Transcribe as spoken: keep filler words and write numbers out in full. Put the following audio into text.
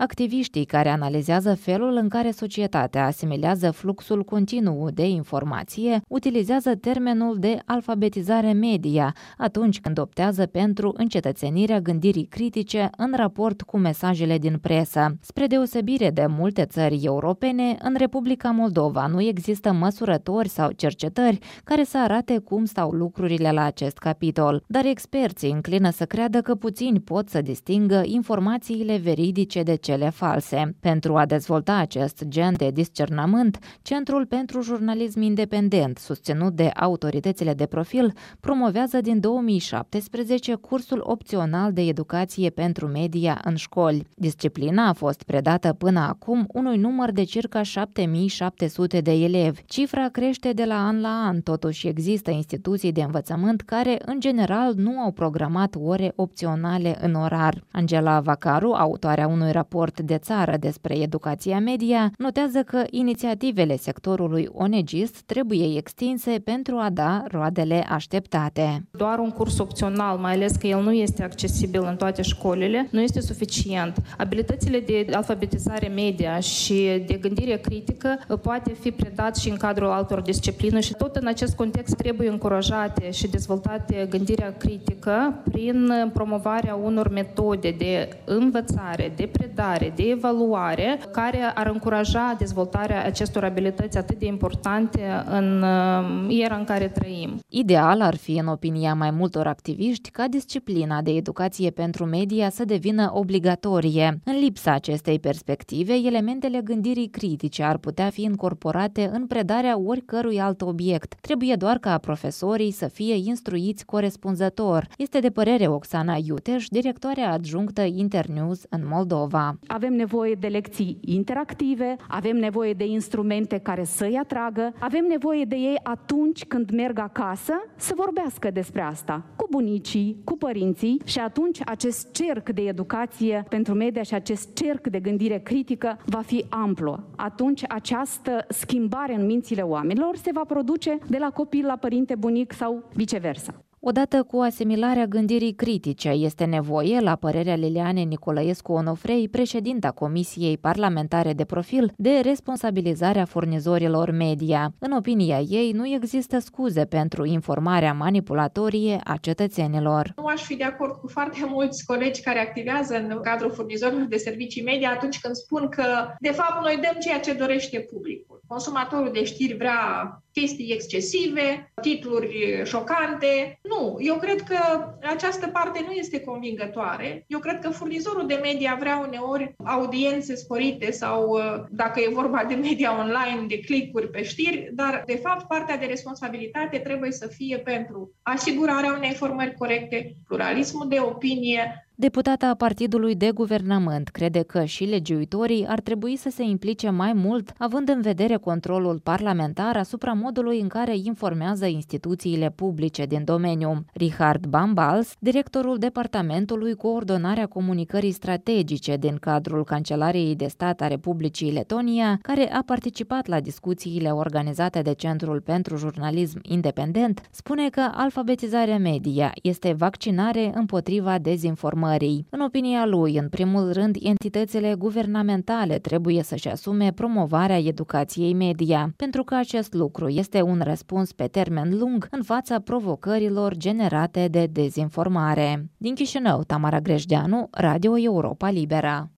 Activiștii care analizează felul în care societatea asimilează fluxul continuu de informație utilizează termenul de alfabetizare media atunci când optează pentru încetățenirea gândirii critice în raport cu mesajele din presă. Spre deosebire de multe țări europene, în Republica Moldova nu există măsurători sau cercetări care să arate cum stau lucrurile la acest capitol, dar experții înclină să creadă că puțini pot să distingă informațiile veridice de cele false. Pentru a dezvolta acest gen de discernământ, Centrul pentru Jurnalism Independent, susținut de autoritățile de profil, promovează din două mii șaptesprezece cursul opțional de educație pentru media în școli. Disciplina a fost predată până acum unui număr de circa șapte mii șapte sute de elevi. Cifra crește de la an la an, totuși există instituții de învățământ care, în general, nu au programat ore opționale în orar. Angela Vacaru, autoarea unui raport de țară despre educația media, notează că inițiativele sectorului onegist trebuie extinse pentru a da roadele așteptate. Doar un curs opțional, mai ales că el nu este accesibil în toate școlile, nu este suficient. Abilitățile de alfabetizare media și de gândire critică poate fi predat și în cadrul altor discipline și tot în acest context trebuie încurajate și dezvoltate gândirea critică prin promovarea unor metode de învățare, de predare, de evaluare, care ar încuraja dezvoltarea acestor abilități atât de importante în era în care trăim. Ideal ar fi, în opinia mai multor activiști, ca disciplina de educație pentru media să devină obligatorie. În lipsa acestei perspective, elementele gândirii critice ar putea fi incorporate în predarea oricărui alt obiect. Trebuie doar ca profesorii să fie instruiți corespunzător. Este de părere Oxana Iuteș, directoarea adjunctă Internews în Moldova. Avem nevoie de lecții interactive, avem nevoie de instrumente care să-i atragă, avem nevoie de ei atunci când merg acasă să vorbească despre asta cu bunicii, cu părinții și atunci acest cerc de educație pentru media și acest cerc de gândire critică va fi amplu. Atunci această schimbare în mințile oamenilor se va produce de la copil la părinte, bunic sau viceversa. Odată cu asimilarea gândirii critice, este nevoie, la părerea Lilianei Nicolăescu-Onofrei, președinta Comisiei Parlamentare de Profil, de responsabilizarea furnizorilor media. În opinia ei, nu există scuze pentru informarea manipulatorie a cetățenilor. Nu aș fi de acord cu foarte mulți colegi care activează în cadrul furnizorilor de servicii media atunci când spun că, de fapt, noi dăm ceea ce dorește publicul. Consumatorul de știri vrea chestii excesive, titluri șocante. Nu, eu cred că această parte nu este convingătoare. Eu cred că furnizorul de media vrea uneori audiențe sporite sau, dacă e vorba de media online, de click-uri pe știri, dar, de fapt, partea de responsabilitate trebuie să fie pentru asigurarea unei informări corecte, pluralismul de opinie. Deputata Partidului de Guvernământ crede că și legiuitorii ar trebui să se implice mai mult, având în vedere controlul parlamentar asupra modului în care informează instituțiile publice din domeniu. Richard Bambals, directorul Departamentului Coordonarea Comunicării Strategice din cadrul Cancelariei de Stat a Republicii Letonia, care a participat la discuțiile organizate de Centrul pentru Jurnalism Independent, spune că alfabetizarea media este vaccinare împotriva dezinformării. În opinia lui, în primul rând, entitățile guvernamentale trebuie să-și asume promovarea educației media, pentru că acest lucru este un răspuns pe termen lung în fața provocărilor generate de dezinformare. Din Chișinău, Tamara Grejdeanu, Radio Europa Liberă.